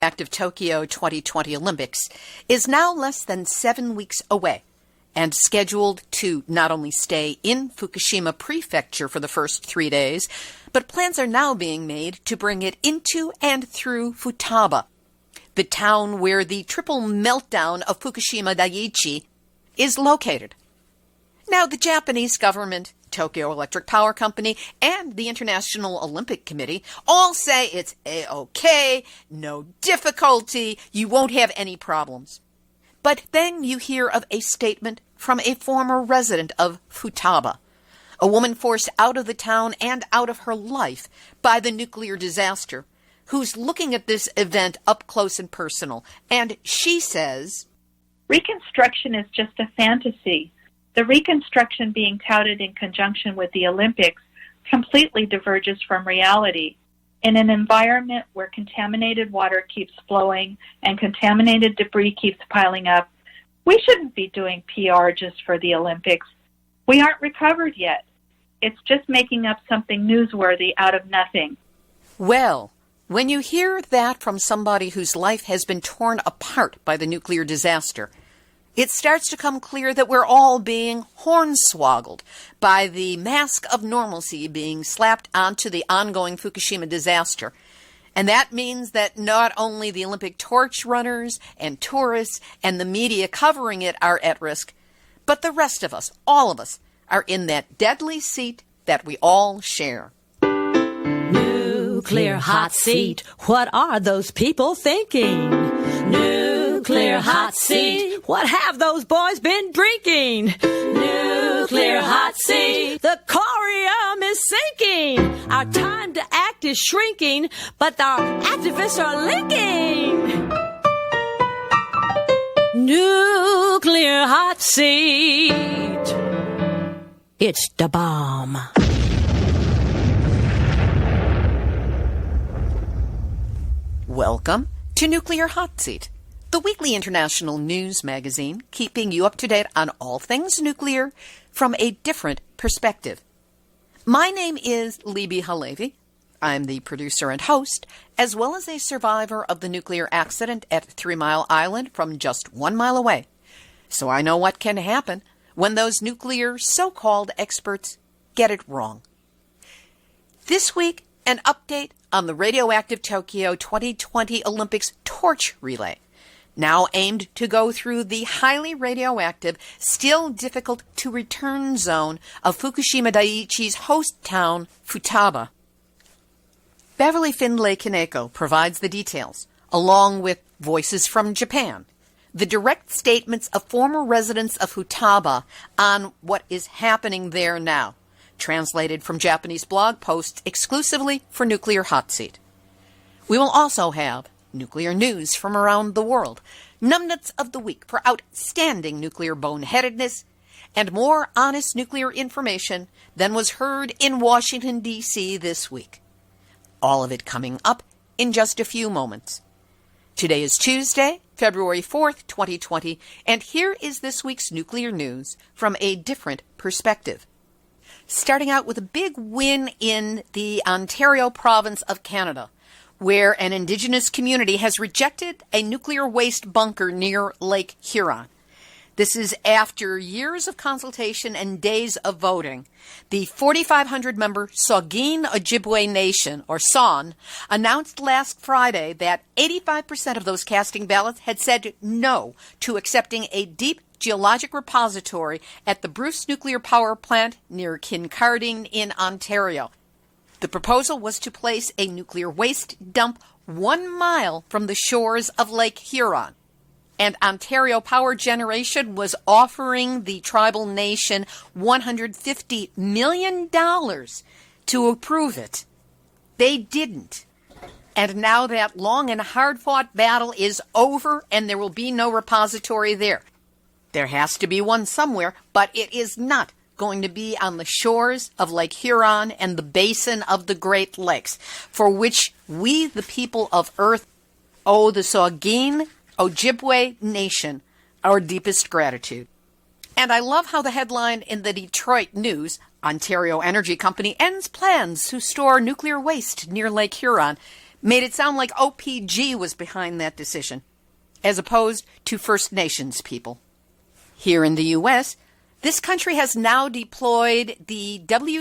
Active Tokyo 2020 Olympics is now less than 7 weeks away and scheduled to not only stay in Fukushima Prefecture for the first 3 days, but plans are now being made to bring it into and through Futaba, the town where the triple meltdown of Fukushima Daiichi is located. Now, the Japanese government, Tokyo Electric Power Company, and the International Olympic Committee all say it's A-OK, no difficulty, you won't have any problems. But then you hear of a statement from a former resident of Futaba, a woman forced out of the town and out of her life by the nuclear disaster, who's looking at this event up close and personal. And she says, "Reconstruction is just a fantasy. The reconstruction being touted in conjunction with the Olympics completely diverges from reality. In an environment where contaminated water keeps flowing and contaminated debris keeps piling up, we shouldn't be doing PR just for the Olympics. We aren't recovered yet. It's just making up something newsworthy out of nothing." Well, when you hear that from somebody whose life has been torn apart by the nuclear disaster, it starts to come clear that we're all being hornswoggled by the mask of normalcy being slapped onto the ongoing Fukushima disaster. And that means that not only the Olympic torch runners and tourists and the media covering it are at risk, but the rest of us, all of us, are in that deadly seat that we all share. Nuclear hot seat. What are those people thinking? Nuclear hot seat. What have those boys been drinking? Nuclear hot seat. The corium is sinking. Our time to act is shrinking, but our activists are linking. Nuclear hot seat. It's the bomb. Welcome to Nuclear Hot Seat, the weekly international news magazine keeping you up to date on all things nuclear from a different perspective. My name is Libby Halevi. I'm the producer and host, as well as a survivor of the nuclear accident at 3 Mile Island from just 1 mile away. So I know what can happen when those nuclear so-called experts get it wrong. This week, an update on the Radioactive Tokyo 2020 Olympics torch relay, now aimed to go through the highly radioactive, still difficult to return zone of Fukushima Daiichi's host town, Futaba. Beverly Findlay Kaneko provides the details, along with voices from Japan, the direct statements of former residents of Futaba on what is happening there now, translated from Japanese blog posts exclusively for Nuclear Hot Seat. We will also have nuclear news from around the world, numbnuts of the week for outstanding nuclear boneheadedness, and more honest nuclear information than was heard in Washington, D.C. this week. All of it coming up in just a few moments. Today is Tuesday, February 4th, 2020, and here is this week's nuclear news from a different perspective. Starting out with a big win in the Ontario province of Canada, where an Indigenous community has rejected a nuclear waste bunker near Lake Huron. This is after years of consultation and days of voting. The 4,500-member Saugeen Ojibwe Nation, or SON, announced last Friday that 85% of those casting ballots had said no to accepting a deep geologic repository at the Bruce Nuclear Power Plant near Kincardine in Ontario. The proposal was to place a nuclear waste dump 1 mile from the shores of Lake Huron. And Ontario Power Generation was offering the tribal nation $150 million to approve it. They didn't. And now that long and hard-fought battle is over, and there will be no repository there. There has to be one somewhere, but it is not going to be on the shores of Lake Huron and the basin of the Great Lakes, for which we, the people of Earth, owe the Saugeen Ojibwe Nation our deepest gratitude. And I love how the headline in the Detroit News, Ontario Energy Company ends plans to store nuclear waste near Lake Huron, made it sound like OPG was behind that decision, as opposed to First Nations people. Here in the U.S., this country has now deployed the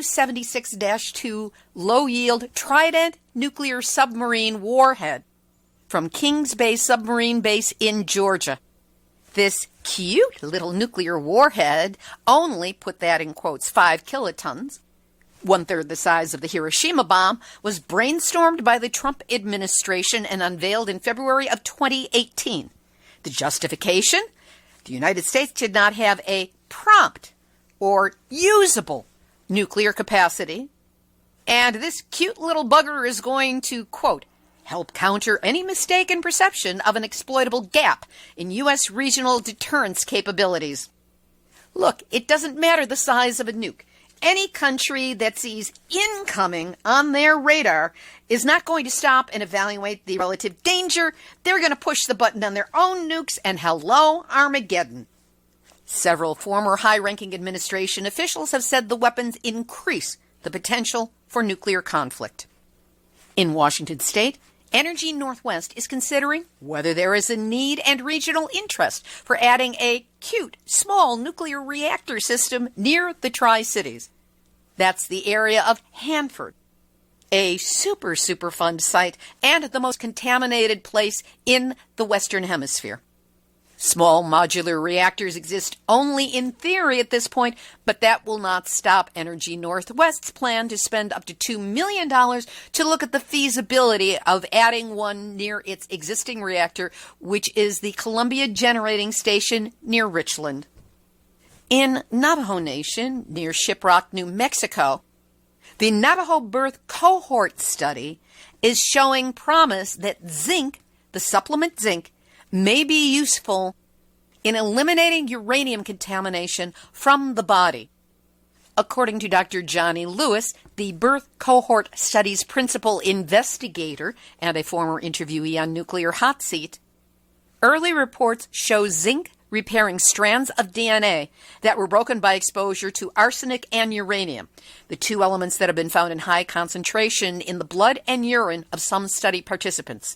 W-76-2 low-yield Trident nuclear submarine warhead from Kings Bay Submarine Base in Georgia. This cute little nuclear warhead, only, put that in quotes, 5 kilotons, one-third the size of the Hiroshima bomb, was brainstormed by the Trump administration and unveiled in February of 2018. The justification? The United States did not have a prompt or usable nuclear capacity, and this cute little bugger is going to, quote, help counter any mistaken perception of an exploitable gap in U.S. regional deterrence capabilities. Look, it doesn't matter the size of a nuke. Any country that sees incoming on their radar is not going to stop and evaluate the relative danger. They're going to push the button on their own nukes, and hello, Armageddon. Several former high-ranking administration officials have said the weapons increase the potential for nuclear conflict. In Washington state, Energy Northwest is considering whether there is a need and regional interest for adding a cute, small nuclear reactor system near the Tri-Cities. That's the area of Hanford, a super fun site and the most contaminated place in the Western Hemisphere. Small modular reactors exist only in theory at this point, but that will not stop Energy Northwest's plan to spend up to $2 million to look at the feasibility of adding one near its existing reactor, which is the Columbia Generating Station near Richland. In Navajo Nation, near Shiprock, New Mexico, the Navajo Birth Cohort Study is showing promise that zinc, the supplement zinc, may be useful in eliminating uranium contamination from the body. According to Dr. Johnny Lewis, the Birth Cohort Study's principal investigator and a former interviewee on Nuclear Hot Seat, early reports show zinc repairing strands of DNA that were broken by exposure to arsenic and uranium, the two elements that have been found in high concentration in the blood and urine of some study participants.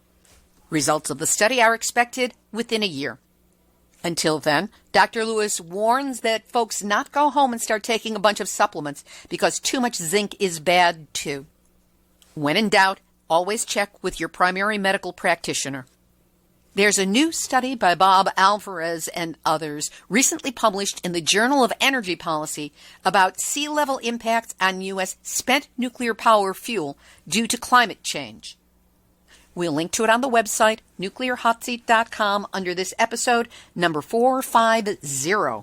Results of the study are expected within a year. Until then, Dr. Lewis warns that folks not go home and start taking a bunch of supplements because too much zinc is bad too. When in doubt, always check with your primary medical practitioner. There's a new study by Bob Alvarez and others recently published in the Journal of Energy Policy about sea level impacts on U.S. spent nuclear power fuel due to climate change. We'll link to it on the website, nuclearhotseat.com, under this episode, number 450.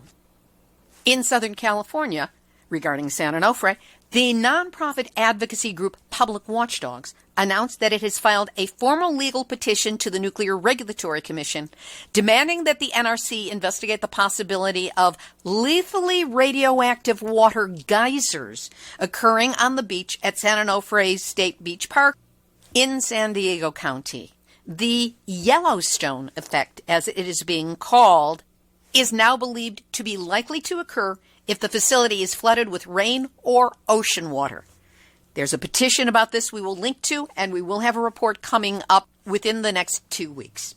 In Southern California, regarding San Onofre, the nonprofit advocacy group Public Watchdogs announced that it has filed a formal legal petition to the Nuclear Regulatory Commission demanding that the NRC investigate the possibility of lethally radioactive water geysers occurring on the beach at San Onofre State Beach Park in San Diego County. The Yellowstone effect, as it is being called, is now believed to be likely to occur if the facility is flooded with rain or ocean water. There's a petition about this we will link to, and we will have a report coming up within the next 2 weeks.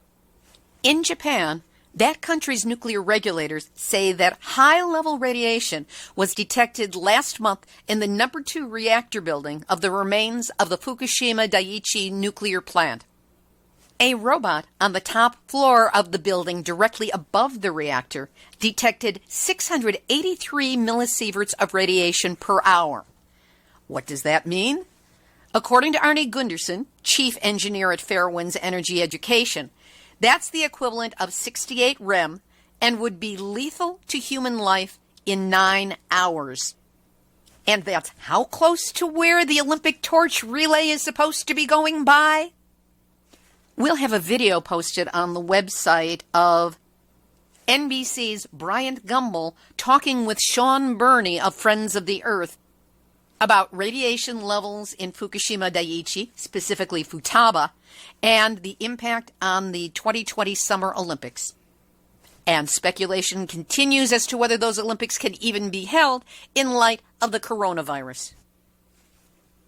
In Japan, that country's nuclear regulators say that high-level radiation was detected last month in the number 2 reactor building of the remains of the Fukushima Daiichi nuclear plant. A robot on the top floor of the building directly above the reactor detected 683 millisieverts of radiation per hour. What does that mean? According to Arne Gunderson, chief engineer at Fairwinds Energy Education, that's the equivalent of 68 rem and would be lethal to human life in 9 hours. And that's how close to where the Olympic torch relay is supposed to be going by? We'll have a video posted on the website of NBC's Bryant Gumbel talking with Sean Burney of Friends of the Earth about radiation levels in Fukushima Daiichi, specifically Futaba, and the impact on the 2020 Summer Olympics. And speculation continues as to whether those Olympics can even be held in light of the coronavirus.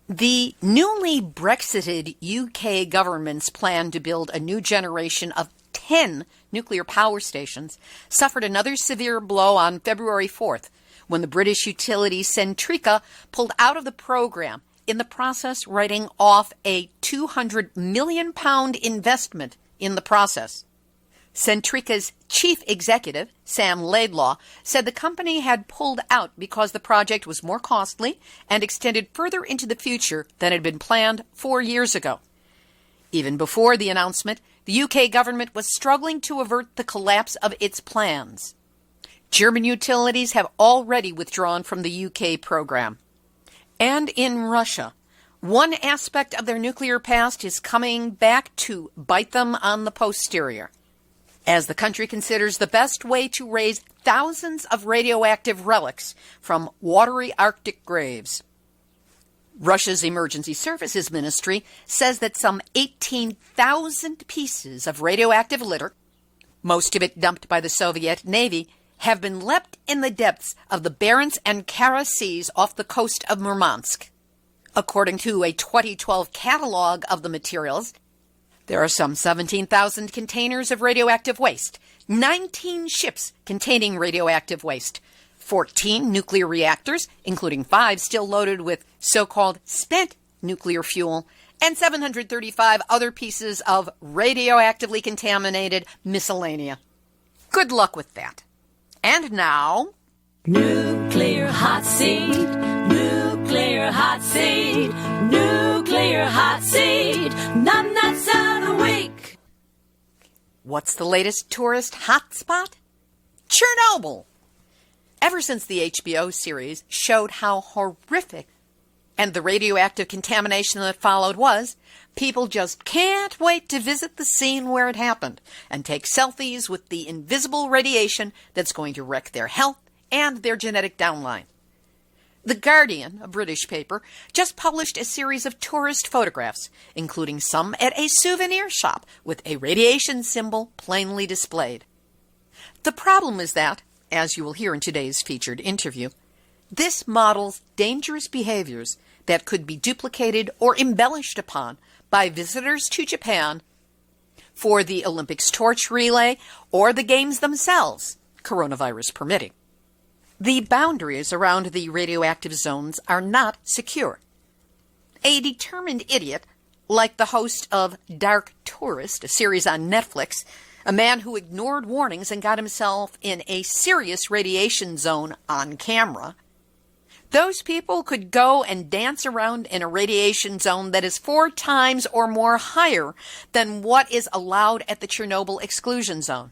The newly Brexited UK government's plan to build a new generation of 10 nuclear power stations suffered another severe blow on February 4th when the British utility Centrica pulled out of the program, in the process writing off a £200 million investment in the process. Centrica's chief executive, Sam Laidlaw, said the company had pulled out because the project was more costly and extended further into the future than had been planned 4 years ago. Even before the announcement, the UK government was struggling to avert the collapse of its plans. German utilities have already withdrawn from the UK program. And in Russia, one aspect of their nuclear past is coming back to bite them on the posterior, as the country considers the best way to raise thousands of radioactive relics from watery Arctic graves. Russia's Emergency Services Ministry says that some 18,000 pieces of radioactive litter, most of it dumped by the Soviet Navy, have been left in the depths of the Barents and Kara Seas off the coast of Murmansk. According to a 2012 catalog of the materials, there are some 17,000 containers of radioactive waste, 19 ships containing radioactive waste, 14 nuclear reactors, including 5 still loaded with so-called spent nuclear fuel, and 735 other pieces of radioactively contaminated miscellanea. Good luck with that. And now, Nuclear hot seat, nuclear hot seat, nuclear hot seat, numbnuts of the week. what's the latest tourist hotspot? Chernobyl. Ever since the HBO series showed how horrific and the radioactive contamination that followed was, people just can't wait to visit the scene where it happened and take selfies with the invisible radiation that's going to wreck their health and their genetic downline. The Guardian, a British paper, just published a series of tourist photographs, including some at a souvenir shop with a radiation symbol plainly displayed. The problem is that, as you will hear in today's featured interview, this models dangerous behaviors that could be duplicated or embellished upon by visitors to Japan for the Olympics torch relay or the games themselves, coronavirus permitting. The boundaries around the radioactive zones are not secure. A determined idiot, like the host of Dark Tourist, a series on Netflix, a man who ignored warnings and got himself in a serious radiation zone on camera, those people could go and dance around in a radiation zone that is 4 times or more higher than what is allowed at the Chernobyl exclusion zone.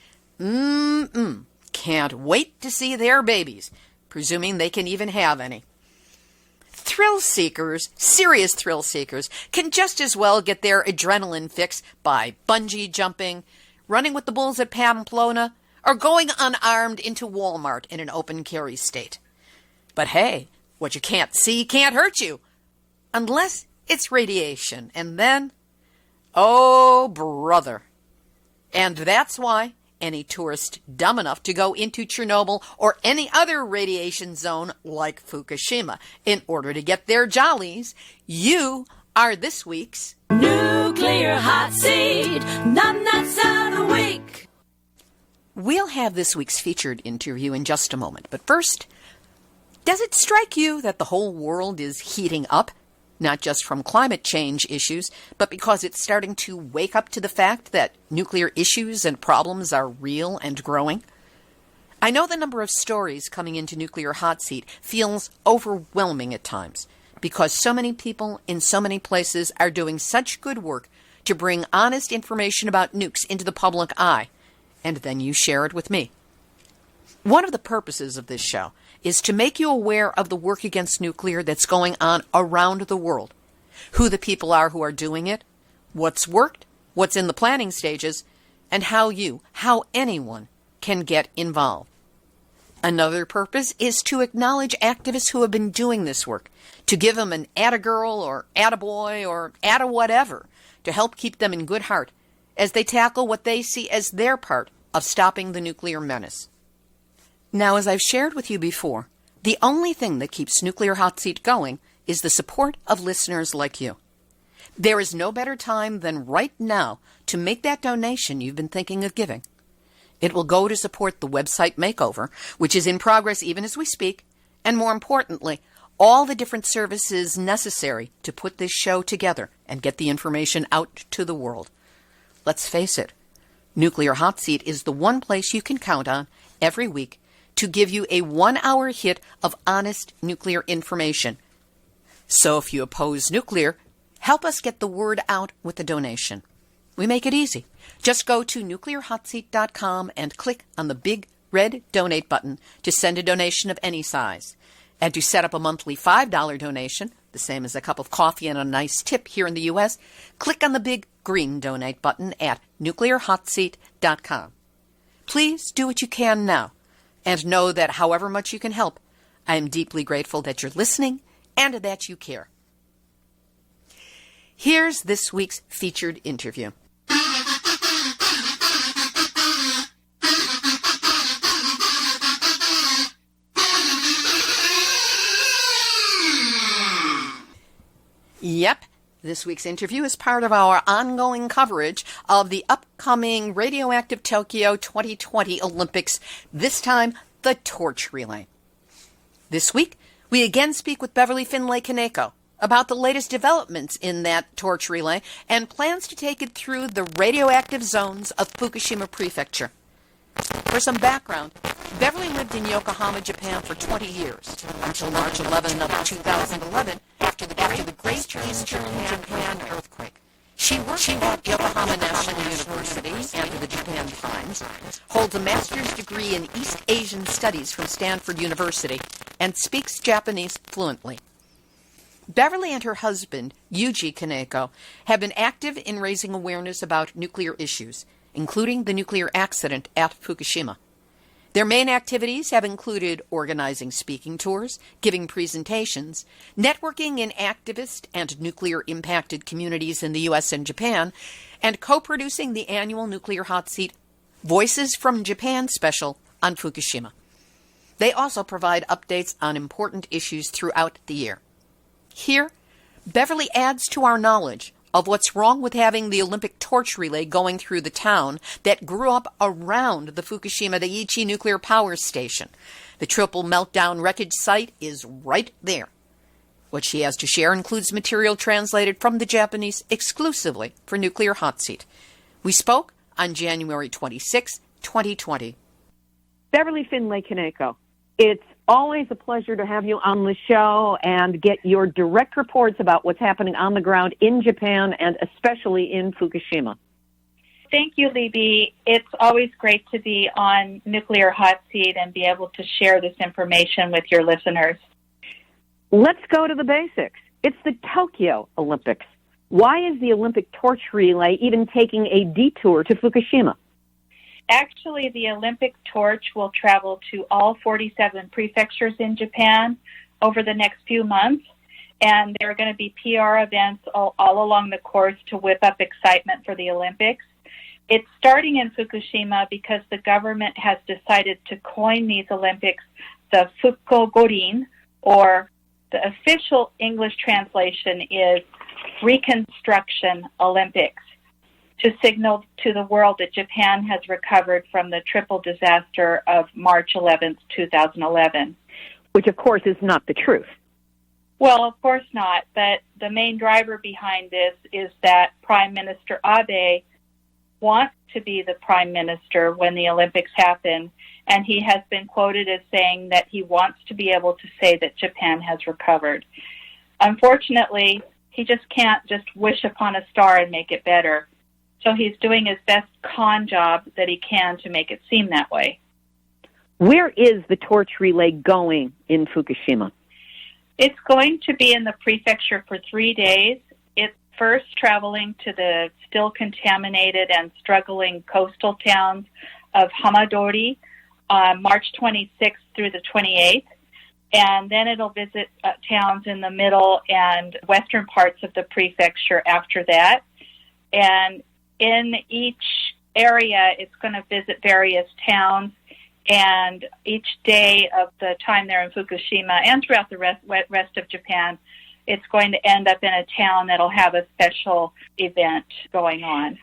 Can't wait to see their babies, presuming they can even have any. Thrill seekers, serious thrill seekers, can just as well get their adrenaline fix by bungee jumping, running with the bulls at Pamplona, or going unarmed into Walmart in an open carry state. But hey, what you can't see can't hurt you, unless it's radiation, and then, oh brother. And that's why any tourist dumb enough to go into Chernobyl or any other radiation zone like Fukushima in order to get their jollies, you are this week's Nuclear Hot Seat, numbnuts of the week. We'll have this week's featured interview in just a moment, but first, does it strike you that the whole world is heating up? Not just from climate change issues, but because it's starting to wake up to the fact that nuclear issues and problems are real and growing? I know the number of stories coming into Nuclear Hot Seat feels overwhelming at times, because so many people in so many places are doing such good work to bring honest information about nukes into the public eye, and then you share it with me. One of the purposes of this show is to make you aware of the work against nuclear that's going on around the world, who the people are who are doing it, what's worked, what's in the planning stages, and how anyone can get involved. Another purpose is to acknowledge activists who have been doing this work, to give them an atta-girl or atta-boy or atta-whatever to help keep them in good heart as they tackle what they see as their part of stopping the nuclear menace. Now, as I've shared with you before, the only thing that keeps Nuclear Hot Seat going is the support of listeners like you. There is no better time than right now to make that donation you've been thinking of giving. It will go to support the website makeover, which is in progress even as we speak, and more importantly, all the different services necessary to put this show together and get the information out to the world. Let's face it, Nuclear Hot Seat is the one place you can count on every week to give you a 1-hour hit of honest nuclear information. So if you oppose nuclear, help us get the word out with a donation. We make it easy. Just go to nuclearhotseat.com and click on the big red donate button to send a donation of any size. And to set up a monthly $5 donation, the same as a cup of coffee and a nice tip here in the U.S., click on the big green donate button at nuclearhotseat.com. Please do what you can now, and know that however much you can help, I am deeply grateful that you're listening and that you care. Here's this week's featured interview. Yep, this week's interview is part of our ongoing coverage of the upcoming Radioactive Tokyo 2020 Olympics, this time the Torch Relay. This week, we again speak with Beverly Finlay Kaneko about the latest developments in that Torch Relay and plans to take it through the radioactive zones of Fukushima Prefecture. For some background, Beverly lived in Yokohama, Japan for 20 years, until March 11 of 2011, after the Great Eastern Japan earthquake. She worked at Yokohama National University and the Japan Times, holds a master's degree in East Asian Studies from Stanford University, and speaks Japanese fluently. Beverly and her husband, Yuji Kaneko, have been active in raising awareness about nuclear issues, including the nuclear accident at Fukushima. Their main activities have included organizing speaking tours, giving presentations, networking in activist and nuclear-impacted communities in the U.S. and Japan, and co-producing the annual Nuclear Hot Seat Voices from Japan special on Fukushima. They also provide updates on important issues throughout the year. Here, Beverly adds to our knowledge of what's wrong with having the Olympic torch relay going through the town that grew up around the Fukushima Daiichi nuclear power station. The triple meltdown wreckage site is right there. What she has to share includes material translated from the Japanese exclusively for Nuclear Hot Seat. We spoke on January 26, 2020. Beverly Finlay Kaneko, it's always a pleasure to have you on the show and get your direct reports about what's happening on the ground in Japan and especially in Fukushima. Thank you, Libby. It's always great to be on Nuclear Hot Seat and be able to share this information with your listeners. Let's go to the basics. It's the Tokyo Olympics. Why is the Olympic torch relay even taking a detour to Fukushima? Actually, the Olympic torch will travel to all 47 prefectures in Japan over the next few months, and there are going to be PR events all along the course to whip up excitement for the Olympics. It's starting in Fukushima because the government has decided to coin these Olympics the Fukogorin, or the official English translation is Reconstruction Olympics, to signal to the world that Japan has recovered from the triple disaster of March 11th, 2011. Which, of course, is not the truth. Well, of course not, but the main driver behind this is that Prime Minister Abe wants to be the Prime Minister when the Olympics happen, and he has been quoted as saying that he wants to be able to say that Japan has recovered. Unfortunately, he just can't just wish upon a star and make it better. So he's doing his best con job that he can to make it seem that way. Where is the torch relay going in Fukushima? It's going to be in the prefecture for 3 days. It's first traveling to the still contaminated and struggling coastal towns of Hamadori, March 26th through the 28th. And then it'll visit towns in the middle and western parts of the prefecture after that. And in each area, it's going to visit various towns, and each day of the time they're in Fukushima and throughout the rest of Japan, it's going to end up in a town that'll have a special event going on.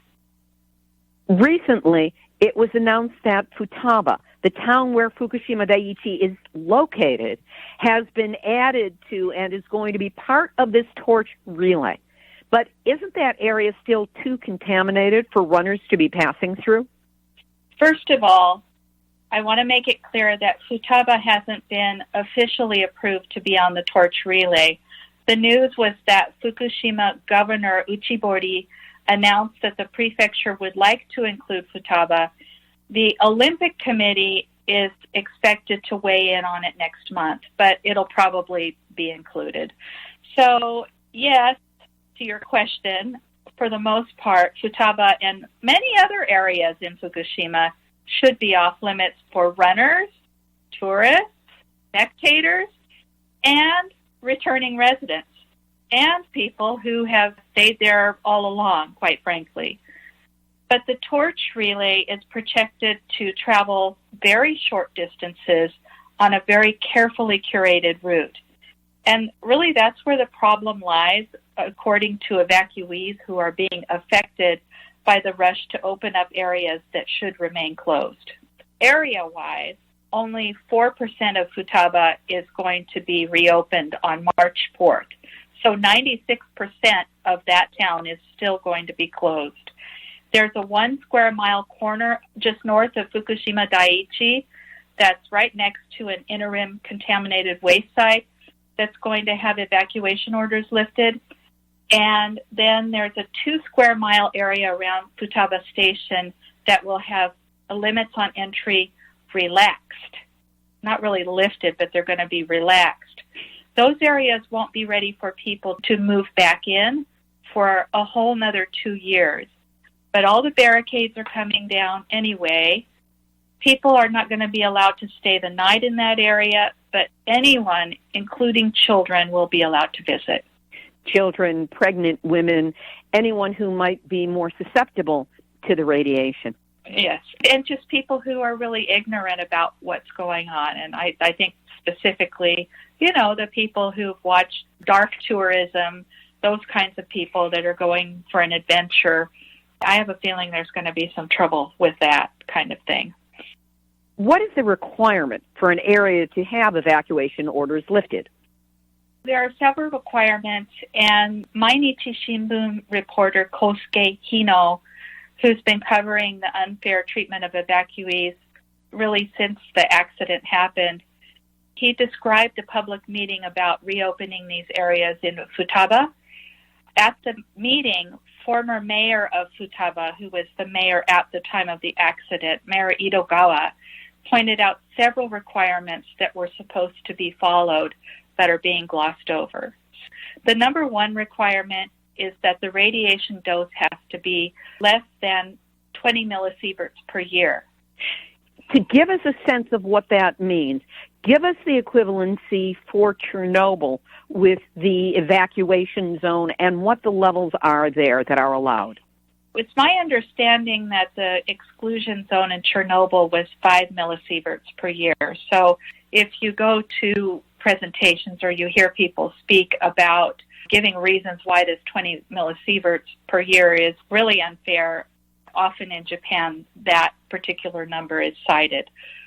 Recently, it was announced that Futaba, the town where Fukushima Daiichi is located, has been added to and is going to be part of this torch relay. But isn't that area still too contaminated for runners to be passing through? First of all, I want to make it clear that Futaba hasn't been officially approved to be on the torch relay. The news was that Fukushima Governor Uchibori announced that the prefecture would like to include Futaba. The Olympic Committee is expected to weigh in on it next month, but it'll probably be included. So, yes, to your question, for the most part, Futaba and many other areas in Fukushima should be off limits for runners, tourists, spectators, and returning residents, and people who have stayed there all along, quite frankly. But the torch relay is projected to travel very short distances on a very carefully curated route. And really that's where the problem lies, according to evacuees who are being affected by the rush to open up areas that should remain closed. Area-wise, only 4% of Futaba is going to be reopened on March 4th. So 96% of that town is still going to be closed. There's a 1 square mile corner just north of Fukushima Daiichi that's right next to an interim contaminated waste site that's going to have evacuation orders lifted. And then there's a 2 square mile area around Futaba Station that will have limits on entry relaxed. Not really lifted, but they're going to be relaxed. Those areas won't be ready for people to move back in for a whole nother 2 years. But all the barricades are coming down anyway. People are not going to be allowed to stay the night in that area, but anyone, including children, will be allowed to visit. Children, pregnant women, anyone who might be more susceptible to the radiation. Yes, and just people who are really ignorant about what's going on. And I think specifically, the people who've watched dark tourism, those kinds of people that are going for an adventure. I have a feeling there's going to be some trouble with that kind of thing. What is the requirement for an area to have evacuation orders lifted? There are several requirements, and Mainichi Shimbun reporter Kosuke Hino, who's been covering the unfair treatment of evacuees really since the accident happened, he described a public meeting about reopening these areas in Futaba. At the meeting, former mayor of Futaba, who was the mayor at the time of the accident, Mayor Itogawa, pointed out several requirements that were supposed to be followed that are being glossed over. The number one requirement is that the radiation dose has to be less than 20 millisieverts per year. To give us a sense of what that means, give us the equivalency for Chernobyl with the evacuation zone and what the levels are there that are allowed. It's my understanding that the exclusion zone in Chernobyl was 5 millisieverts per year. So if you go to presentations or you hear people speak about giving reasons why this 20 millisieverts per year is really unfair, often in Japan that particular number is cited.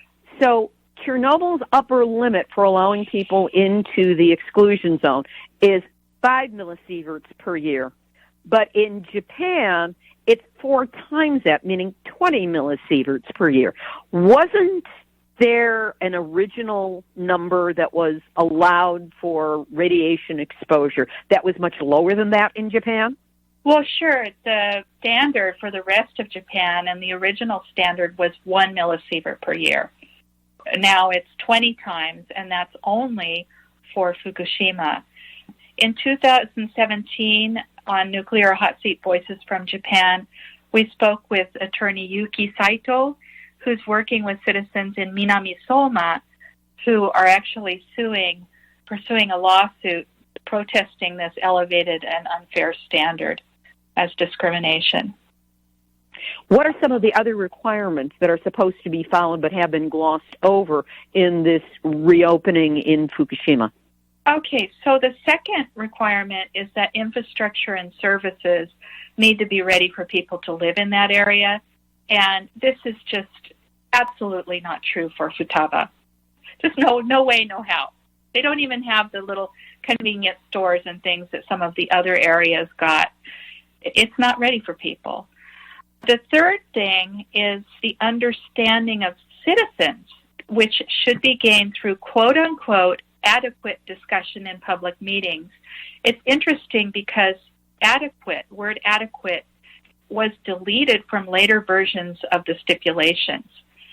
So Chernobyl's upper limit for allowing people into the exclusion zone is 5 millisieverts per year. But in Japan, it's 4 times that, meaning 20 millisieverts per year. Wasn't there an original number that was allowed for radiation exposure that was much lower than that in Japan? Well, sure. The standard for the rest of Japan and the original standard was 1 millisievert per year. Now it's 20 times, and that's only for Fukushima. In 2017, on Nuclear Hot Seat Voices from Japan, we spoke with attorney Yuki Saito, who's working with citizens in Minami Soma who are actually pursuing a lawsuit protesting this elevated and unfair standard as discrimination. What are some of the other requirements that are supposed to be followed but have been glossed over in this reopening in Fukushima? Okay, so the second requirement is that infrastructure and services need to be ready for people to live in that area. And this is just absolutely not true for Futaba. Just no way, no how. They don't even have the little convenience stores and things that some of the other areas got. It's not ready for people. The third thing is the understanding of citizens, which should be gained through quote-unquote adequate discussion in public meetings. It's interesting because word adequate, was deleted from later versions of the stipulations.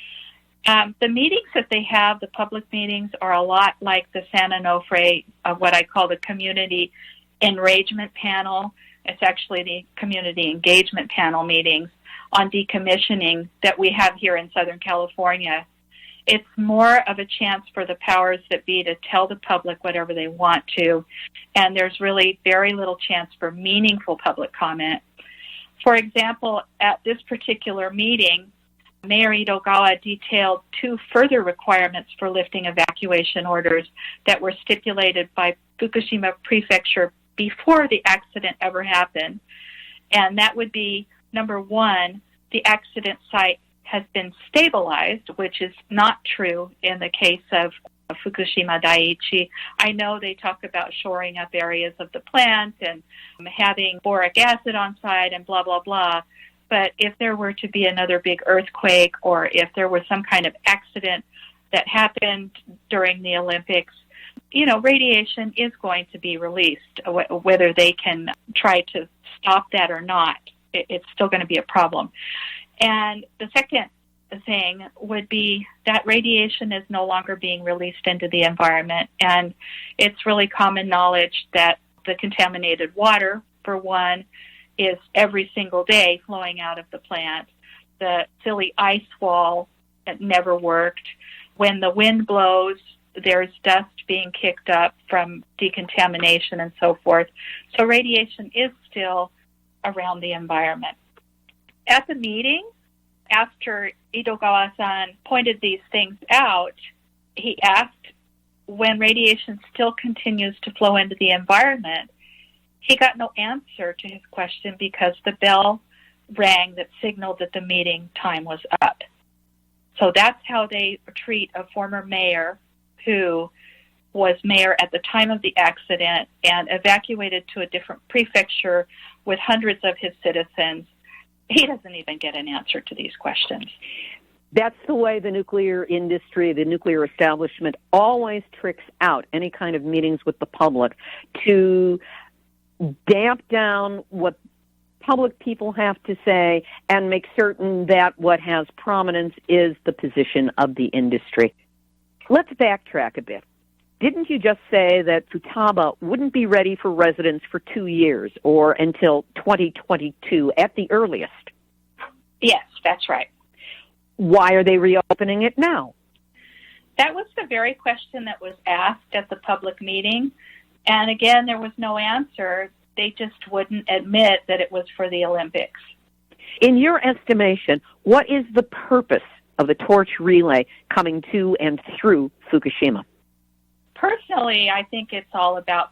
The meetings that they have, the public meetings, are a lot like the San Onofre of what I call the community enragement panel. It's actually the community engagement panel meetings on decommissioning that we have here in Southern California. It's more of a chance for the powers that be to tell the public whatever they want to, and there's really very little chance for meaningful public comment. For example, at this particular meeting, Mayor Itogawa detailed 2 further requirements for lifting evacuation orders that were stipulated by Fukushima Prefecture before the accident ever happened. And that would be, number 1, the accident site has been stabilized, which is not true in the case of Fukushima Daiichi. I know they talk about shoring up areas of the plant and having boric acid on site and blah, blah, blah. But if there were to be another big earthquake or if there was some kind of accident that happened during the Olympics, radiation is going to be released. Whether they can try to stop that or not, it's still going to be a problem. And the second thing would be that radiation is no longer being released into the environment. And it's really common knowledge that the contaminated water, for one, is every single day flowing out of the plant. The silly ice wall never worked. When the wind blows, there's dust being kicked up from decontamination and so forth. So radiation is still around the environment. At the meeting, after Itogawa-san pointed these things out, he asked, when radiation still continues to flow into the environment, he got no answer to his question because the bell rang that signaled that the meeting time was up. So that's how they treat a former mayor who was mayor at the time of the accident and evacuated to a different prefecture with hundreds of his citizens. He doesn't even get an answer to these questions. That's the way the nuclear industry, the nuclear establishment always tricks out any kind of meetings with the public to damp down what public people have to say and make certain that what has prominence is the position of the industry. Let's backtrack a bit. Didn't you just say that Futaba wouldn't be ready for residents for 2 years or until 2022 at the earliest? Yes, that's right. Why are they reopening it now? That was the very question that was asked at the public meeting. And again, there was no answer. They just wouldn't admit that it was for the Olympics. In your estimation, what is the purpose of the torch relay coming to and through Fukushima? Personally, I think it's all about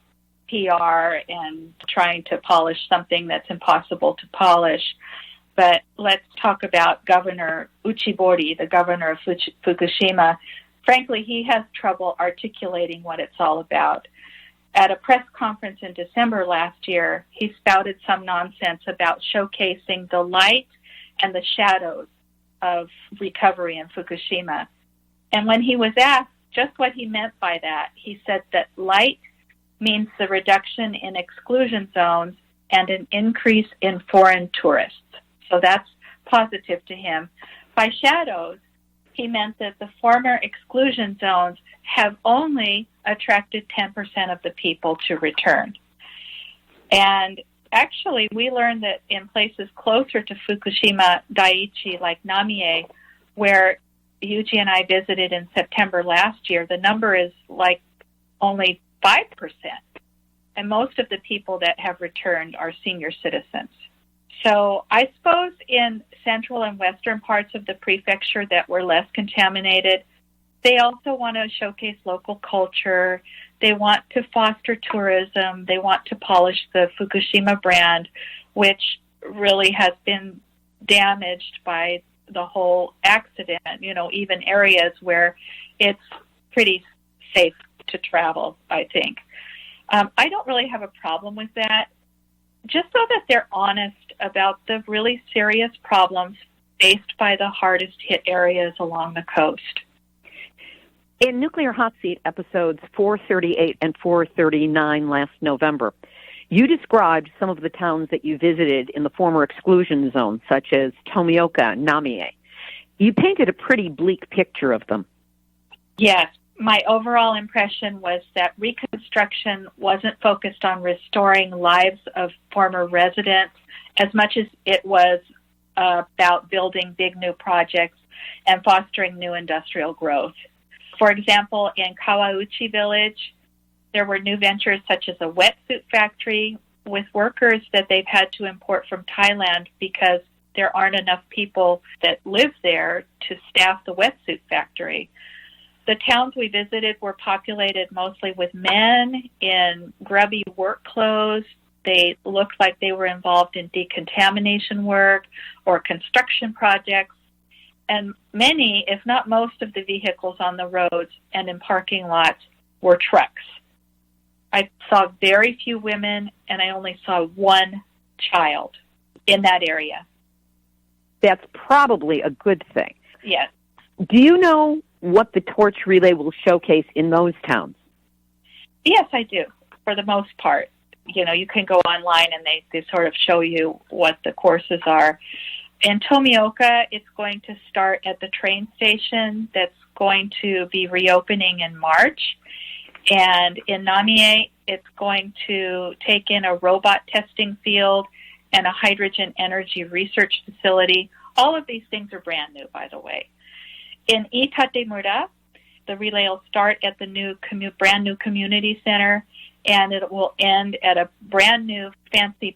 PR and trying to polish something that's impossible to polish. But let's talk about Governor Uchibori, the governor of Fukushima. Frankly, he has trouble articulating what it's all about. At a press conference in December last year, he spouted some nonsense about showcasing the light and the shadows of recovery in Fukushima. And when he was asked just what he meant by that, he said that light means the reduction in exclusion zones and an increase in foreign tourists. So that's positive to him. By shadows, he meant that the former exclusion zones have only attracted 10% of the people to return. And actually, we learned that in places closer to Fukushima Daiichi, like Namie, where Yuji and I visited in September last year, the number is like only 5%. And most of the people that have returned are senior citizens. So I suppose in central and western parts of the prefecture that were less contaminated, they also want to showcase local culture. They want to foster tourism. They want to polish the Fukushima brand, which really has been damaged by the whole accident, even areas where it's pretty safe to travel, I think. I don't really have a problem with that, just so that they're honest about the really serious problems faced by the hardest hit areas along the coast. In Nuclear Hot Seat episodes 438 and 439 last November, you described some of the towns that you visited in the former exclusion zone, such as Tomioka and Namie. You painted a pretty bleak picture of them. Yes. My overall impression was that reconstruction wasn't focused on restoring lives of former residents as much as it was about building big new projects and fostering new industrial growth. For example, in Kawauchi Village, there were new ventures such as a wetsuit factory with workers that they've had to import from Thailand because there aren't enough people that live there to staff the wetsuit factory. The towns we visited were populated mostly with men in grubby work clothes. They looked like they were involved in decontamination work or construction projects. And many, if not most, of the vehicles on the roads and in parking lots were trucks. I saw very few women, and I only saw one child in that area. That's probably a good thing. Yes. Do you know what the torch relay will showcase in those towns? Yes, I do, for the most part. You can go online and they sort of show you what the courses are. In Tomioka, it's going to start at the train station that's going to be reopening in March. And in Namie, it's going to take in a robot testing field and a hydrogen energy research facility. All of these things are brand new, by the way. In Itatemura, the relay will start at the brand new community center, and it will end at a brand new fancy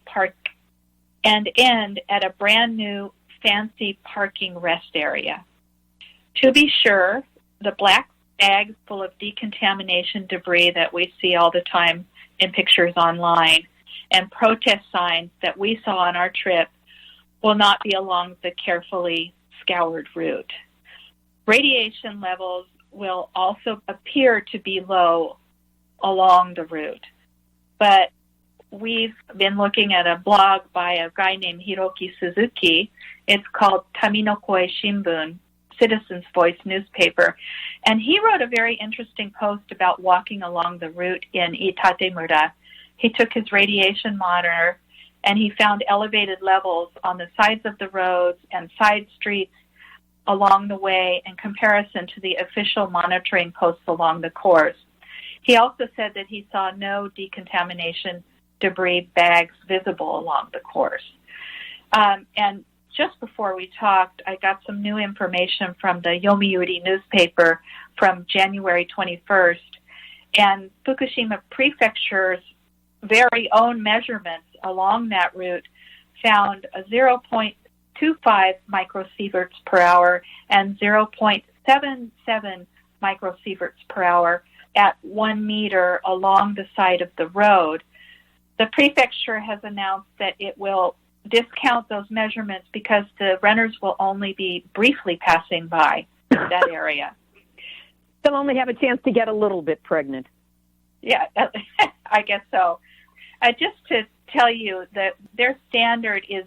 parking rest area. To be sure, the black bags full of decontamination debris that we see all the time in pictures online and protest signs that we saw on our trip will not be along the carefully scoured route. Radiation levels will also appear to be low along the route. But we've been looking at a blog by a guy named Hiroki Suzuki. It's called Taminokoi Shimbun, Citizen's Voice newspaper. And he wrote a very interesting post about walking along the route in Itatemura. He took his radiation monitor and he found elevated levels on the sides of the roads and side streets along the way in comparison to the official monitoring posts along the course. He also said that he saw no decontamination debris bags visible along the course. And just before we talked, I got some new information from the Yomiuri newspaper from January 21st. And Fukushima Prefecture's very own measurements along that route found a 0.25 microsieverts per hour and 0.77 microsieverts per hour at 1 meter along the side of the road. The prefecture has announced that it will discount those measurements because the runners will only be briefly passing by that area. They'll only have a chance to get a little bit pregnant. Yeah, I guess so. Just to tell you that their standard is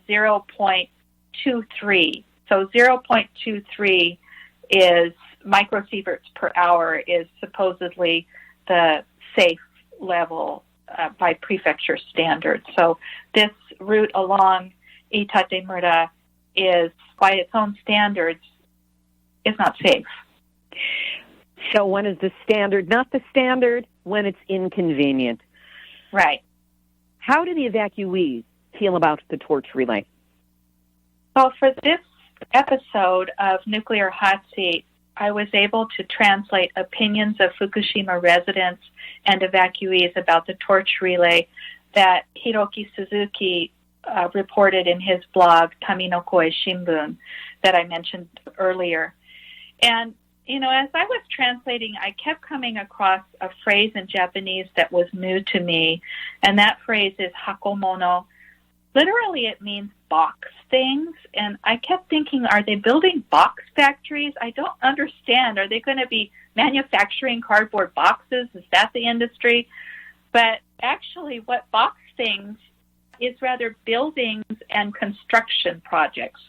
0.23. So 0.23 is microsieverts per hour is supposedly the safe level by prefecture standards. So this route along Itatemura is, by its own standards, is not safe. So when is the standard not the standard? When it's inconvenient. Right. How do the evacuees feel about the torch relay? Well, for this episode of Nuclear Hot Seat, I was able to translate opinions of Fukushima residents and evacuees about the torch relay that Hiroki Suzuki reported in his blog, Taminokoi Shimbun, that I mentioned earlier. And As I was translating, I kept coming across a phrase in Japanese that was new to me, and that phrase is hakomono. Literally, it means box things, and I kept thinking, are they building box factories? I don't understand. Are they going to be manufacturing cardboard boxes? Is that the industry? But actually, what box things is rather buildings and construction projects.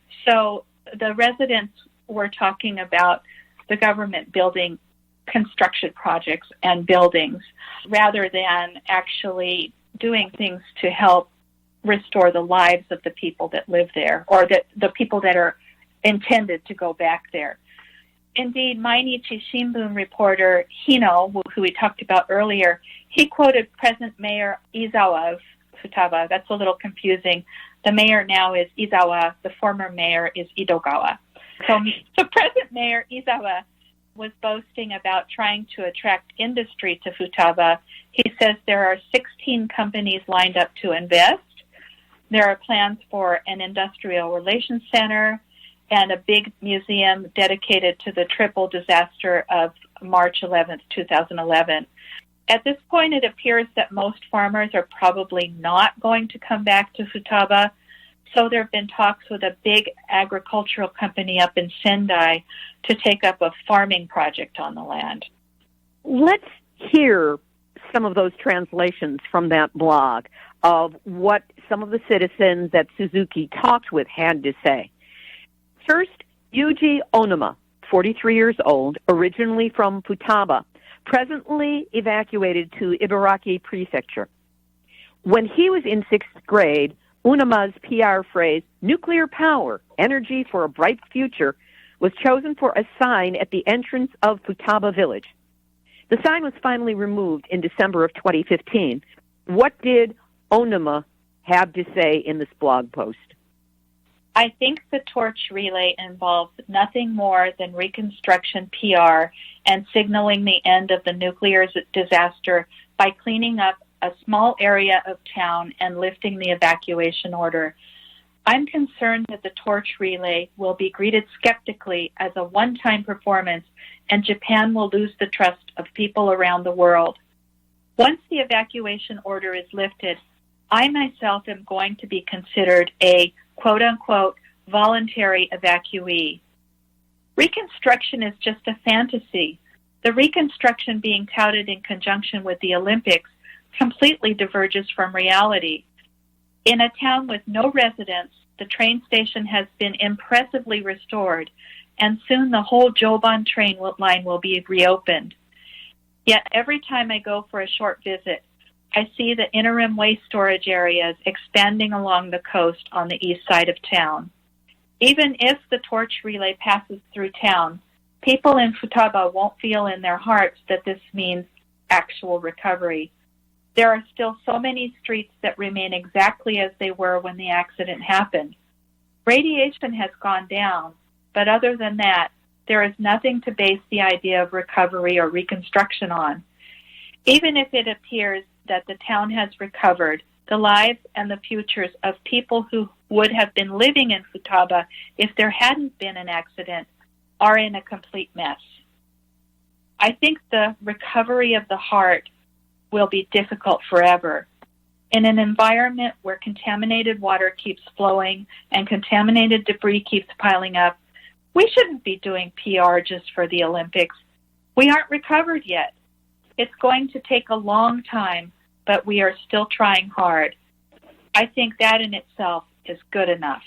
So the residents were talking about the government building construction projects and buildings rather than actually doing things to help restore the lives of the people that live there, or the people that are intended to go back there. Indeed, Mainichi Shimbun reporter Hino, who we talked about earlier, he quoted present Mayor Izawa of Futaba. That's a little confusing. The mayor now is Izawa. The former mayor is Idogawa. So present Mayor Izawa was boasting about trying to attract industry to Futaba. He says there are 16 companies lined up to invest. There are plans for an industrial relations center and a big museum dedicated to the triple disaster of March 11th, 2011. At this point, it appears that most farmers are probably not going to come back to Futaba, so there have been talks with a big agricultural company up in Sendai to take up a farming project on the land. Let's hear some of those translations from that blog of what some of the citizens that Suzuki talked with had to say. First, Yuji Onuma, 43 years old, originally from Futaba, presently evacuated to Ibaraki Prefecture. When he was in 6th grade, Onuma's PR phrase, nuclear power, energy for a bright future, was chosen for a sign at the entrance of Futaba village. The sign was finally removed in December of 2015. What did Onuma have to say in this blog post? I think the torch relay involves nothing more than Reconstruction PR and signaling the end of the nuclear disaster by cleaning up a small area of town and lifting the evacuation order. I'm concerned that the torch relay will be greeted skeptically as a one-time performance, and Japan will lose the trust of people around the world. Once the evacuation order is lifted, I myself am going to be considered a quote-unquote voluntary evacuee. Reconstruction is just a fantasy. The reconstruction being touted in conjunction with the Olympics completely diverges from reality. In a town with no residents, the train station has been impressively restored, and soon the whole Joban train line will be reopened. Yet every time I go for a short visit, I see the interim waste storage areas expanding along the coast on the east side of town. Even if the torch relay passes through town, people in Futaba won't feel in their hearts that this means actual recovery. There are still so many streets that remain exactly as they were when the accident happened. Radiation has gone down, but other than that, there is nothing to base the idea of recovery or reconstruction on. Even if it appears that the town has recovered, the lives and the futures of people who would have been living in Futaba if there hadn't been an accident are in a complete mess. I think the recovery of the heart will be difficult forever. In an environment where contaminated water keeps flowing and contaminated debris keeps piling up, we shouldn't be doing PR just for the Olympics. We aren't recovered yet. It's going to take a long time, but we are still trying hard. I think that in itself is good enough.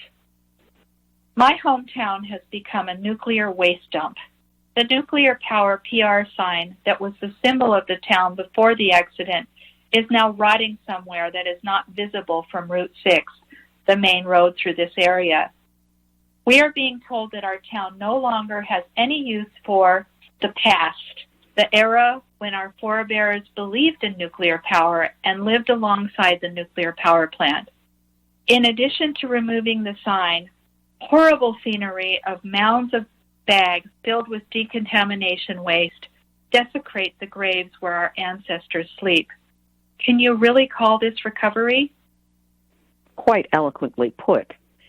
My hometown has become a nuclear waste dump. The nuclear power PR sign that was the symbol of the town before the accident is now rotting somewhere that is not visible from Route 6, the main road through this area. We are being told that our town no longer has any use for the past, the era when our forebears believed in nuclear power and lived alongside the nuclear power plant. In addition to removing the sign, horrible scenery of mounds of bags filled with decontamination waste desecrate the graves where our ancestors sleep. Can you really call this recovery? Quite eloquently put.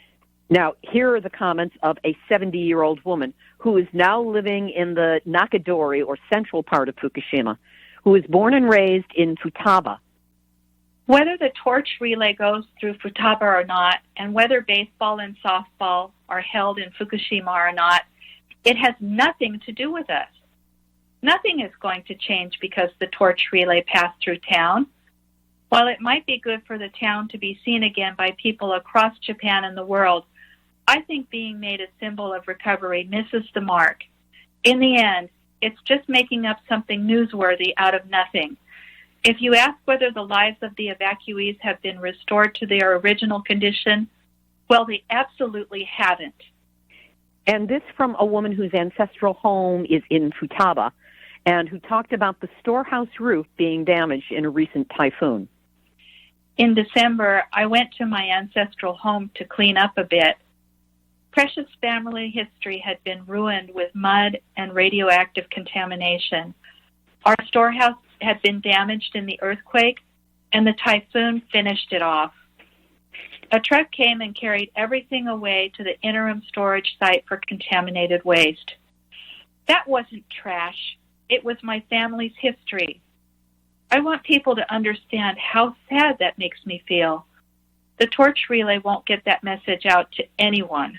Now, here are the comments of a 70-year-old woman who is now living in the Nakadori, or central part of Fukushima, who was born and raised in Futaba. Whether the torch relay goes through Futaba or not, and whether baseball and softball are held in Fukushima or not, it has nothing to do with us. Nothing is going to change because the torch relay passed through town. While it might be good for the town to be seen again by people across Japan and the world, I think being made a symbol of recovery misses the mark. In the end, it's just making up something newsworthy out of nothing. If you ask whether the lives of the evacuees have been restored to their original condition, well, they absolutely haven't. And this from a woman whose ancestral home is in Futaba, and who talked about the storehouse roof being damaged in a recent typhoon. In December, I went to my ancestral home to clean up a bit. Precious family history had been ruined with mud and radioactive contamination. Our storehouse had been damaged in the earthquake, and the typhoon finished it off. A truck came and carried everything away to the interim storage site for contaminated waste. That wasn't trash. It was my family's history. I want people to understand how sad that makes me feel. The torch relay won't get that message out to anyone.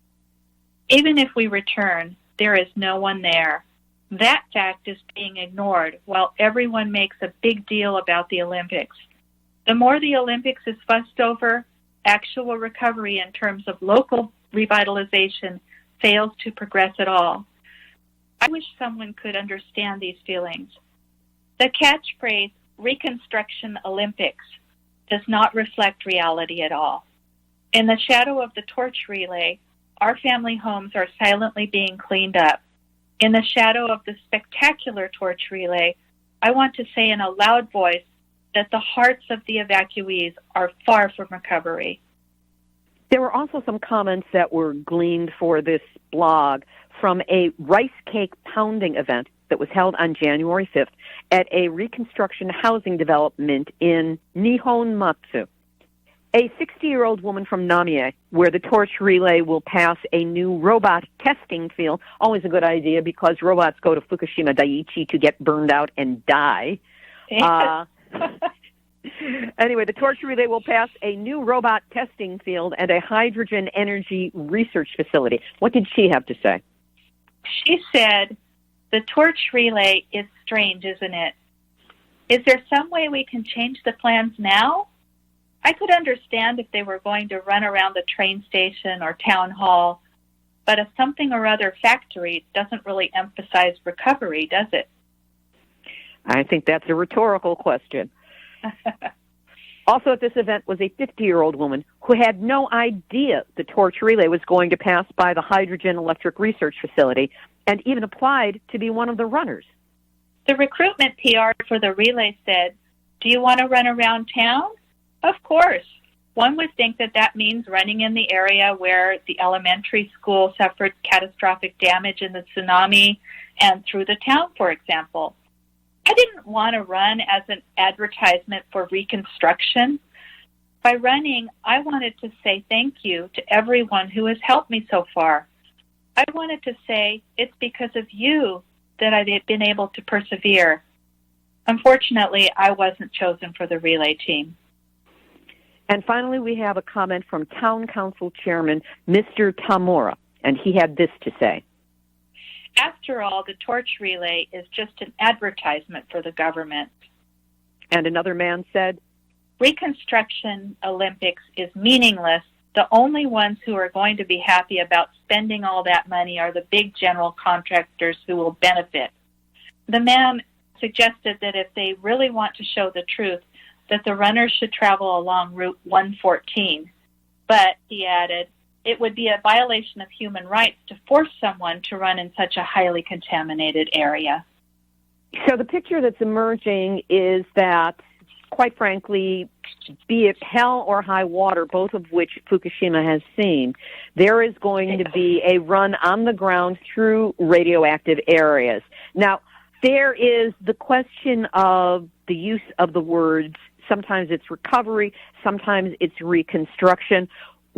Even if we return, there is no one there. That fact is being ignored while everyone makes a big deal about the Olympics. The more the Olympics is fussed over, actual recovery in terms of local revitalization fails to progress at all. I wish someone could understand these feelings. The catchphrase, Reconstruction Olympics, does not reflect reality at all. In the shadow of the torch relay, our family homes are silently being cleaned up. In the shadow of the spectacular torch relay, I want to say in a loud voice that the hearts of the evacuees are far from recovery. There were also some comments that were gleaned for this blog from a rice cake pounding event that was held on January 5th at a reconstruction housing development in Nihonmatsu. A 60-year-old woman from Namie, where the torch relay will pass a new robot testing field. Always a good idea because robots go to Fukushima Daiichi to get burned out and die. Anyway, the torch relay will pass a new robot testing field and a hydrogen energy research facility. What did she have to say? She said, the torch relay is strange, isn't it? Is there some way we can change the plans now? I could understand if they were going to run around the train station or town hall, but a something or other factory doesn't really emphasize recovery, does it? I think that's a rhetorical question. Also at this event was a 50-year-old woman who had no idea the torch relay was going to pass by the hydrogen electric research facility and even applied to be one of the runners. The recruitment PR for the relay said, "Do you want to run around town?" Of course. One would think that that means running in the area where the elementary school suffered catastrophic damage in the tsunami and through the town, for example. I didn't want to run as an advertisement for reconstruction. By running, I wanted to say thank you to everyone who has helped me so far. I wanted to say it's because of you that I've been able to persevere. Unfortunately, I wasn't chosen for the relay team. And finally, we have a comment from Town Council Chairman Mr. Tamura, and he had this to say. After all, the torch relay is just an advertisement for the government. And another man said, Reconstruction Olympics is meaningless. The only ones who are going to be happy about spending all that money are the big general contractors who will benefit. The man suggested that if they really want to show the truth, that the runners should travel along Route 114. But, he added, it would be a violation of human rights to force someone to run in such a highly contaminated area. So the picture that's emerging is that, quite frankly, be it hell or high water, both of which Fukushima has seen, there is going to be a run on the ground through radioactive areas. Now, there is the question of the use of the words. Sometimes it's recovery, sometimes it's reconstruction.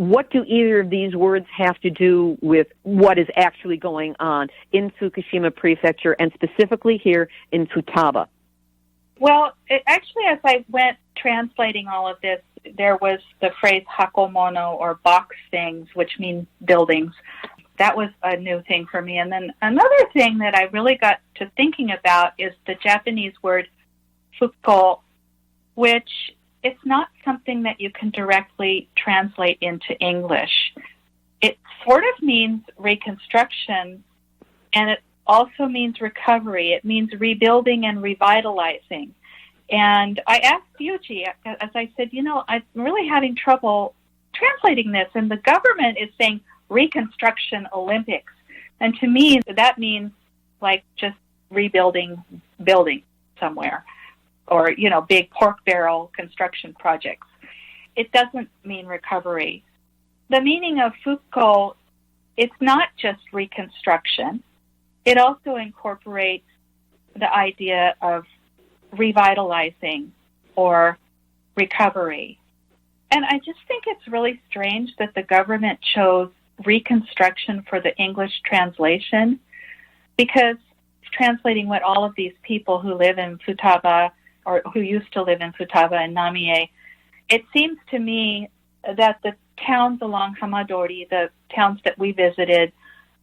what do either of these words have to do with what is actually going on in Fukushima Prefecture and specifically here in Futaba? Well, actually, as I went translating all of this, there was the phrase hakomono, or box things, which means buildings. That was a new thing for me. And then another thing that I really got to thinking about is the Japanese word fuko, which it's not something that you can directly translate into English. It sort of means reconstruction, and it also means recovery. It means rebuilding and revitalizing. And I asked Yuji, as I said, I'm really having trouble translating this, and the government is saying Reconstruction Olympics. And to me, that means like just rebuilding buildings somewhere, or, big pork barrel construction projects. It doesn't mean recovery. The meaning of Fuko, it's not just reconstruction. It also incorporates the idea of revitalizing or recovery. And I just think it's really strange that the government chose reconstruction for the English translation, because translating what all of these people who live in Futaba, or who used to live in Futaba and Namie, it seems to me that the towns along Hamadori, the towns that we visited,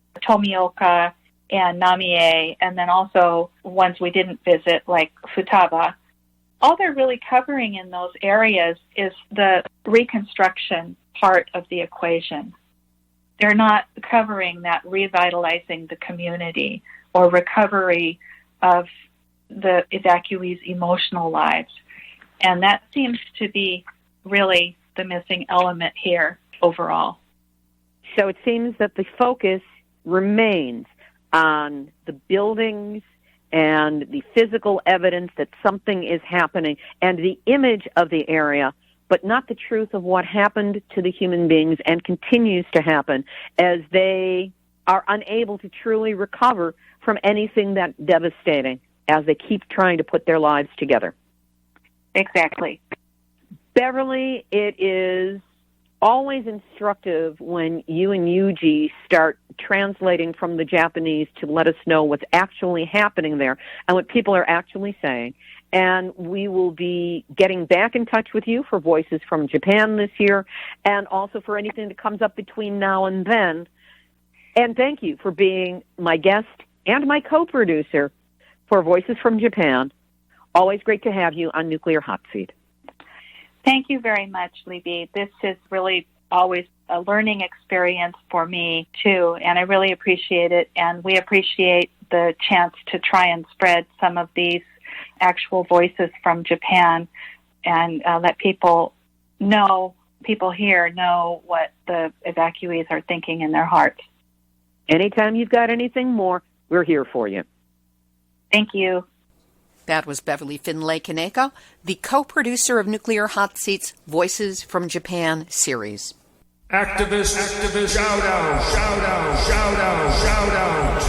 Tomioka and Namie, and then also ones we didn't visit, like Futaba, all they're really covering in those areas is the reconstruction part of the equation. They're not covering that revitalizing the community or recovery of the evacuees' emotional lives. And that seems to be really the missing element here overall. So it seems that the focus remains on the buildings and the physical evidence that something is happening and the image of the area, but not the truth of what happened to the human beings and continues to happen as they are unable to truly recover from anything that devastating as they keep trying to put their lives together. Exactly. Beverly, it is always instructive when you and Yuji start translating from the Japanese to let us know what's actually happening there and what people are actually saying. And we will be getting back in touch with you for Voices from Japan this year, and also for anything that comes up between now and then. And thank you for being my guest and my co-producer for Voices from Japan. Always great to have you on Nuclear Hot Seat. Thank you very much, Libby. This is really always a learning experience for me, too, and I really appreciate it. And we appreciate the chance to try and spread some of these actual voices from Japan and let people here know what the evacuees are thinking in their hearts. Anytime you've got anything more, we're here for you. Thank you. That was Beverly Finlay Kaneko, the co-producer of Nuclear Hot Seat's Voices from Japan series. Activist, shout out.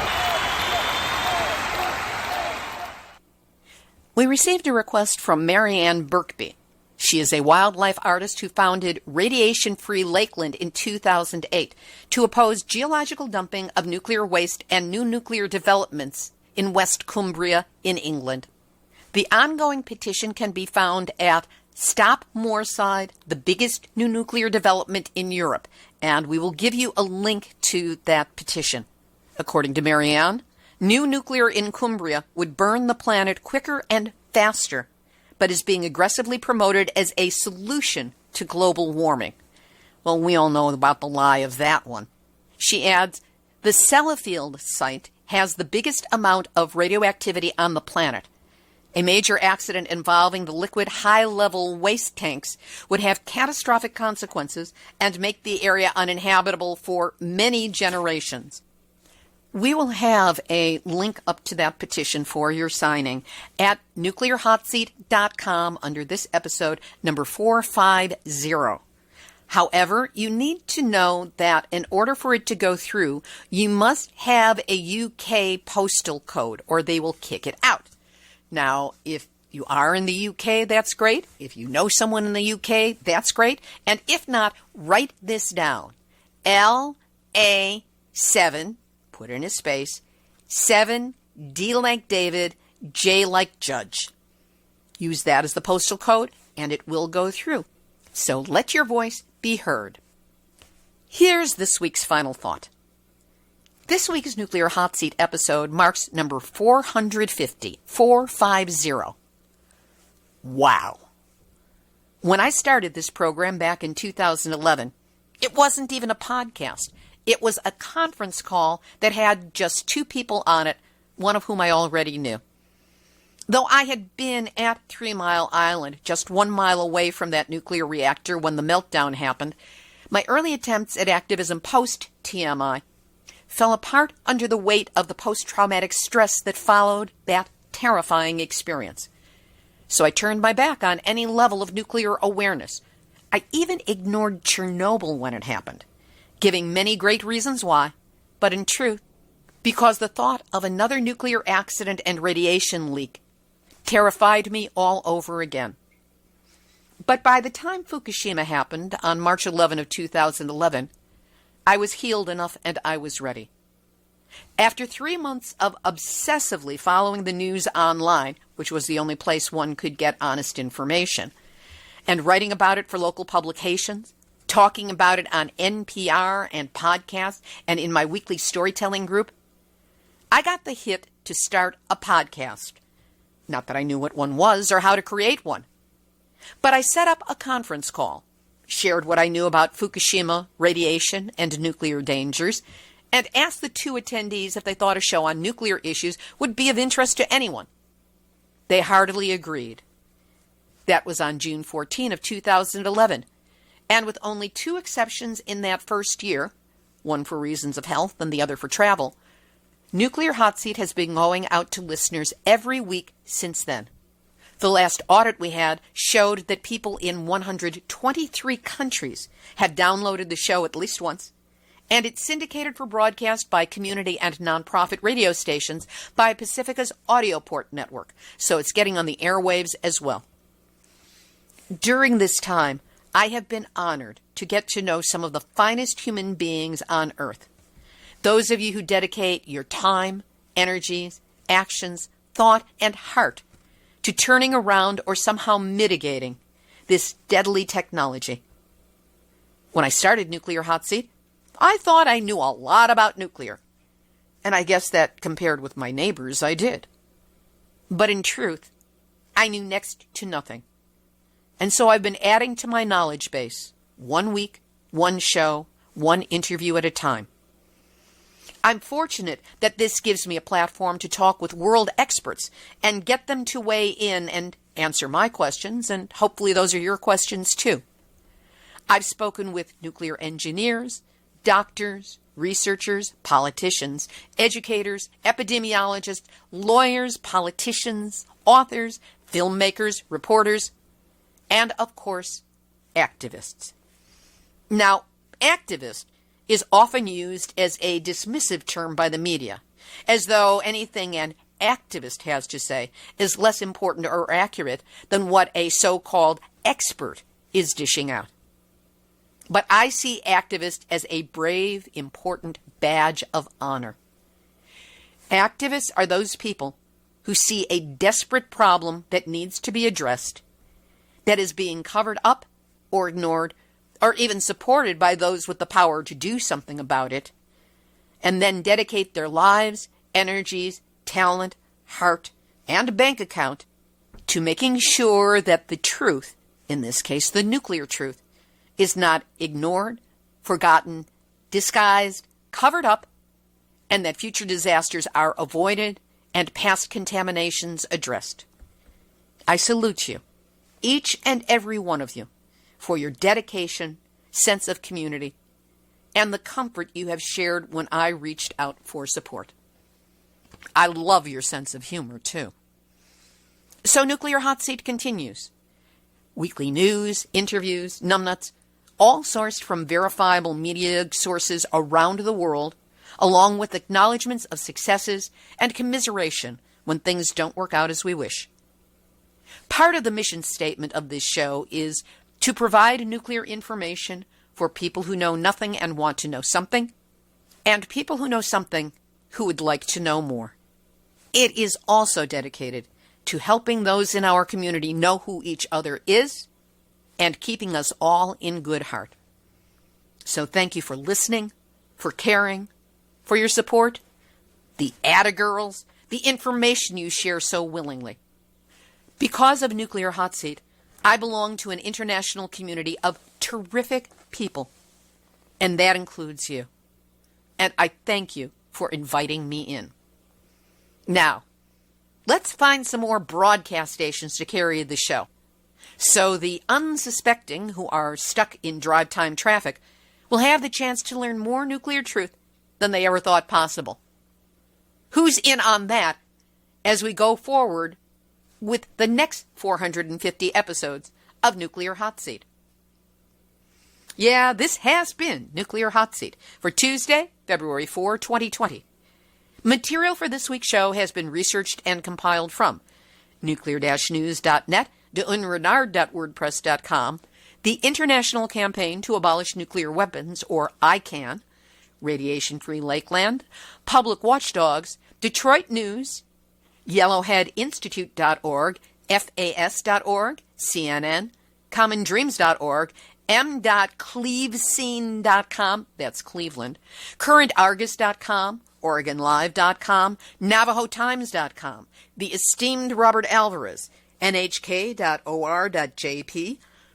We received a request from Marianne Birkby. She is a wildlife artist who founded Radiation Free Lakeland in 2008 to oppose geological dumping of nuclear waste and new nuclear developments in West Cumbria in England. The ongoing petition can be found at Stop Moorside, the biggest new nuclear development in Europe, and we will give you a link to that petition. According to Marianne, new nuclear in Cumbria would burn the planet quicker and faster, but is being aggressively promoted as a solution to global warming. Well, we all know about the lie of that one. She adds, the Sellafield site has the biggest amount of radioactivity on the planet. A major accident involving the liquid high-level waste tanks would have catastrophic consequences and make the area uninhabitable for many generations. We will have a link up to that petition for your signing at nuclearhotseat.com under this episode, number 450. However, you need to know that in order for it to go through, you must have a UK postal code or they will kick it out. Now, if you are in the UK, that's great. If you know someone in the UK, that's great. And if not, write this down. LA7, put in a space, 7, D like David, J like Judge. Use that as the postal code, and it will go through. So let your voice be heard. Here's this week's final thought. This week's Nuclear Hot Seat episode marks number 450, 450. Wow. When I started this program back in 2011, it wasn't even a podcast. It was a conference call that had just 2 people on it, one of whom I already knew. Though I had been at 3 Mile Island, just 1 mile away from that nuclear reactor when the meltdown happened, my early attempts at activism post-TMI fell apart under the weight of the post-traumatic stress that followed that terrifying experience. So I turned my back on any level of nuclear awareness. I even ignored Chernobyl when it happened, giving many great reasons why, but in truth, because the thought of another nuclear accident and radiation leak terrified me all over again. But by the time Fukushima happened on March 11 of 2011, I was healed enough and I was ready. After 3 months of obsessively following the news online, which was the only place one could get honest information, and writing about it for local publications, talking about it on NPR and podcasts, and in my weekly storytelling group, I got the hit to start a podcast. Not that I knew what one was or how to create one. But I set up a conference call, shared what I knew about Fukushima, radiation, and nuclear dangers, and asked the 2 attendees if they thought a show on nuclear issues would be of interest to anyone. They heartily agreed. That was on June 14 of 2011, and with only 2 exceptions in that first year, one for reasons of health and the other for travel, Nuclear Hot Seat has been going out to listeners every week since then. The last audit we had showed that people in 123 countries had downloaded the show at least once, and it's syndicated for broadcast by community and nonprofit radio stations by Pacifica's Audioport network, so it's getting on the airwaves as well. During this time, I have been honored to get to know some of the finest human beings on Earth. Those of you who dedicate your time, energies, actions, thought, and heart to turning around or somehow mitigating this deadly technology. When I started Nuclear Hot Seat, I thought I knew a lot about nuclear. And I guess that compared with my neighbors, I did. But in truth, I knew next to nothing. And so I've been adding to my knowledge base, 1 week, 1 show, 1 interview at a time. I'm fortunate that this gives me a platform to talk with world experts and get them to weigh in and answer my questions, and hopefully those are your questions too. I've spoken with nuclear engineers, doctors, researchers, politicians, educators, epidemiologists, lawyers, politicians, authors, filmmakers, reporters, and of course, activists. Now, activist is often used as a dismissive term by the media, as though anything an activist has to say is less important or accurate than what a so-called expert is dishing out. But I see activist as a brave, important badge of honor. Activists are those people who see a desperate problem that needs to be addressed, that is being covered up or ignored, or even supported by those with the power to do something about it, and then dedicate their lives, energies, talent, heart, and bank account to making sure that the truth, in this case the nuclear truth, is not ignored, forgotten, disguised, covered up, and that future disasters are avoided and past contaminations addressed. I salute you, each and every one of you, for your dedication, sense of community, and the comfort you have shared when I reached out for support. I love your sense of humor, too. So Nuclear Hot Seat continues. Weekly news, interviews, numbnuts, all sourced from verifiable media sources around the world, along with acknowledgments of successes and commiseration when things don't work out as we wish. Part of the mission statement of this show is to provide nuclear information for people who know nothing and want to know something, and people who know something who would like to know more. It is also dedicated to helping those in our community know who each other is and keeping us all in good heart. So thank you for listening, for caring, for your support, the Atta Girls, the information you share so willingly. Because of Nuclear Hot Seat, I belong to an international community of terrific people, and that includes you. And I thank you for inviting me in. Now, let's find some more broadcast stations to carry the show, so the unsuspecting who are stuck in drive time traffic will have the chance to learn more nuclear truth than they ever thought possible. Who's in on that as we go forward with the next 450 episodes of Nuclear Hot Seat? Yeah, this has been Nuclear Hot Seat for Tuesday, February 4, 2020. Material for this week's show has been researched and compiled from nuclear-news.net, deunrenard.wordpress.com, the International Campaign to Abolish Nuclear Weapons, or ICAN, Radiation-Free Lakeland, Public Watchdogs, Detroit News, YellowheadInstitute.org, FAS.org, CNN, CommonDreams.org, m.clevescene.com, that's Cleveland, CurrentArgus.com, OregonLive.com, NavajoTimes.com, the esteemed Robert Alvarez, NHK.or.jp,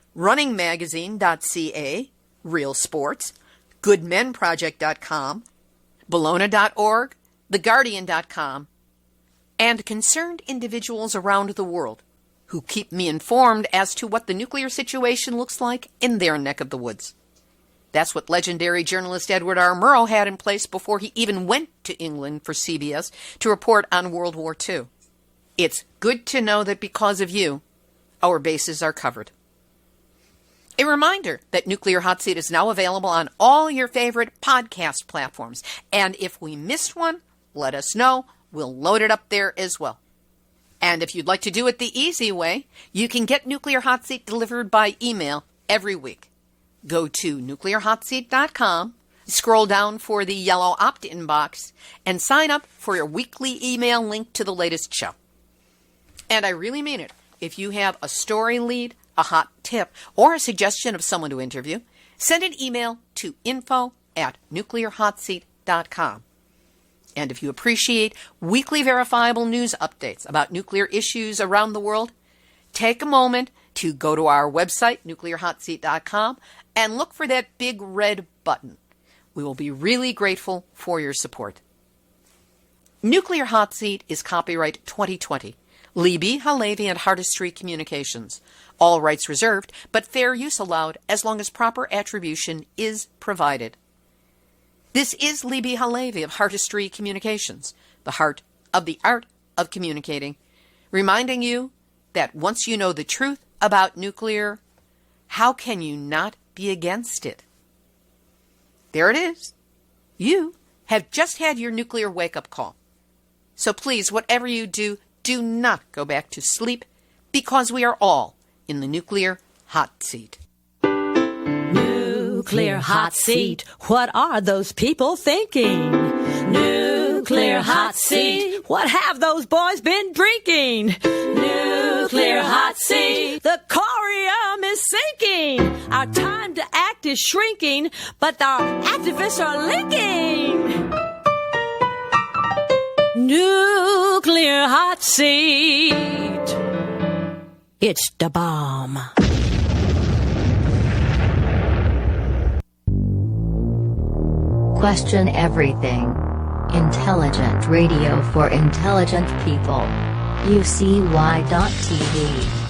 RunningMagazine.ca, Real Sports, GoodMenProject.com, Bologna.org, TheGuardian.com, and concerned individuals around the world who keep me informed as to what the nuclear situation looks like in their neck of the woods. That's what legendary journalist Edward R. Murrow had in place before he even went to England for CBS to report on World War II. It's good to know that because of you, our bases are covered. A reminder that Nuclear Hot Seat is now available on all your favorite podcast platforms. And if we missed one, let us know. We'll load it up there as well. And if you'd like to do it the easy way, you can get Nuclear Hot Seat delivered by email every week. Go to nuclearhotseat.com, scroll down for the yellow opt-in box, and sign up for your weekly email link to the latest show. And I really mean it. If you have a story lead, a hot tip, or a suggestion of someone to interview, send an email to info@nuclearhotseat.com. And if you appreciate weekly verifiable news updates about nuclear issues around the world, take a moment to go to our website, nuclearhotseat.com, and look for that big red button. We will be really grateful for your support. Nuclear Hot Seat is copyright 2020. Libby, Halevi, and Hardestry Communications. All rights reserved, but fair use allowed as long as proper attribution is provided. This is Libby Halevi of Hardestry Communications, the heart of the art of communicating, reminding you that once you know the truth about nuclear, how can you not be against it? There it is. You have just had your nuclear wake-up call. So please, whatever you do, do not go back to sleep, because we are all in the Nuclear Hot Seat. Nuclear Hot Seat. What are those people thinking? Nuclear Hot Seat. What have those boys been drinking? Nuclear Hot Seat. The corium is sinking. Our time to act is shrinking, but our activists are linking. Nuclear Hot Seat. It's the bomb. Question everything. Intelligent radio for intelligent people. UCY.TV